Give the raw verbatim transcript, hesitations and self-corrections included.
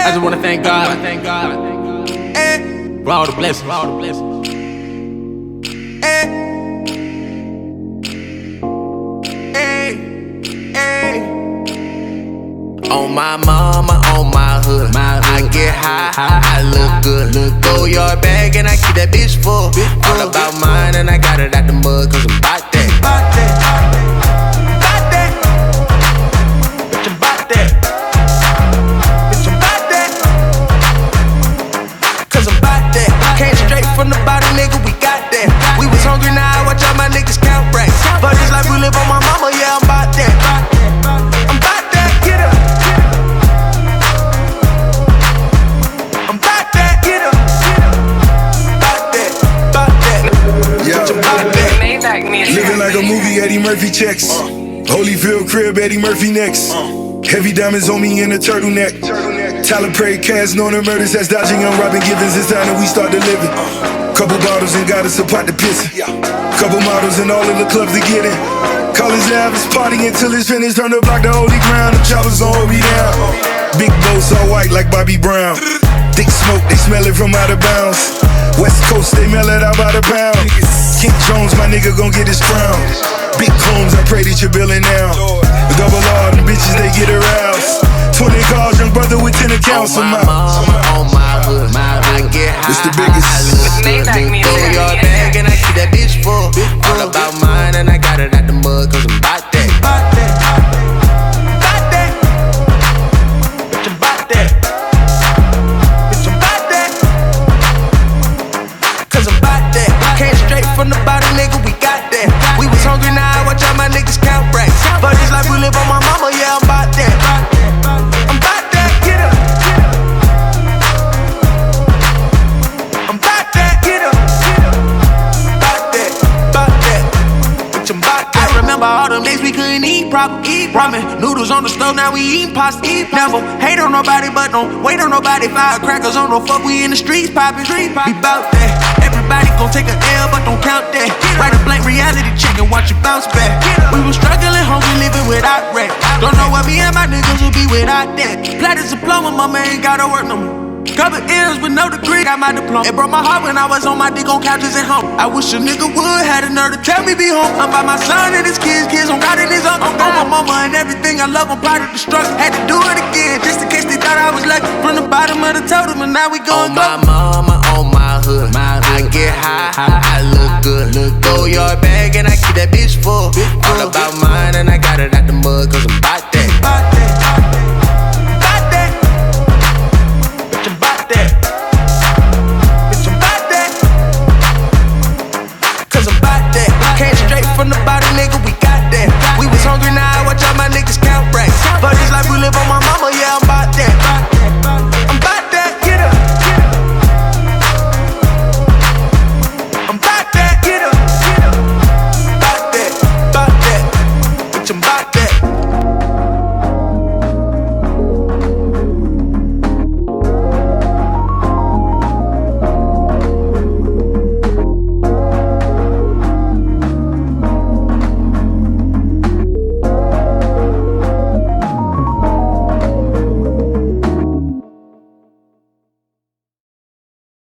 I just wanna thank God, thank God, for all the blessings, for all the blessings. On my mama, on my hood, my hood. I get high, high, I look good. Look Throw your bag and I keep that bitch full. Bitch full. All about mine and I got it out the mud, cause I'm bout that. Bout that, bout that. Bitch, I'm bout that. Bitch, I'm bout that. Cause I'm bout that. Came straight from the bottom, nigga, we got that. We was hungry, now I watch all my niggas count racks. But this life we live on my mama, yeah, I'm bout that. I'm bout that, get up. Living like a movie, Eddie Murphy checks. Holyfield crib, Eddie Murphy next. Heavy diamonds on me in a turtleneck. Tyler Perry cast, known the murders, that's dodging on Robin Givens. It's time that we start to living. Couple bottles and got us a pot to piss. Couple models and all of the clubs to get in. College Ave is party until it's finished. Turn the block to holy ground, the choppers gon' hold me down. Big boats all white like Bobby Brown. Thick smoke, they smell it from out of bounds. West Coast, they mail it out by the pound. King Jones, my nigga gon' get his crown. Big combs, I pray that you're billing now. Double R, them bitches, they get aroused. Twenty cars, young brother with ten accounts. On my mama, on my hood, my hood. I get high, it's the biggest. I look good. Throw your bag and I keep that bitch full. All about mine and I got it out the mud, cause I'm bout that. Bout that, bout that. Bitch, I'm bout that. Bitch, I'm bout that. Cause I'm bout that. Came straight from the bottom, nigga, we got that. We was hungry, now I watch all my niggas count racks. But this life we live on my mama, yeah, I'm bout that. I'm bout that, get up. I'm bout that, get up. Bout that, bout that. Bitch, I'm bout that. I remember all them days we couldn't eat proper. Eat ramen, noodles on the stove, now we eating pasta. Eat never hate on nobody, but don't wait on nobody. Firecrackers on no fuck, we in the streets poppin'. We bout that. Everybody gon' take a L, but don't count that. Write a blank reality check and watch it bounce back. We was struggling, hungry, living without rap. Don't know what me and my niggas would be without that. Platinum diploma, mama ain't gotta work no more. Couple ears with no degree, got my diploma. It broke my heart when I was on my dick on couches at home. I wish a nigga would had a nerve to tell me be home. I'm by my son and his kids, kids on God and his uncle. On my mama and everything I love, I'm proud of the struggle. Had to do it again, just in case they thought I was lucky. From the bottom of the totem, and now we going go. On my mama, on my hood, my hood. I get high, high, I look good. Look Throw your bag and I keep that bitch full. All about mine and I got it out the mud, cause I'm bout that. Bout that, bout that. Bitch, I'm bout that. Bitch, I'm bout that. Cause I'm bout that. Came straight from the bottom, nigga, we got that. We was hungry, now I watch all my niggas count racks. But this life we live on my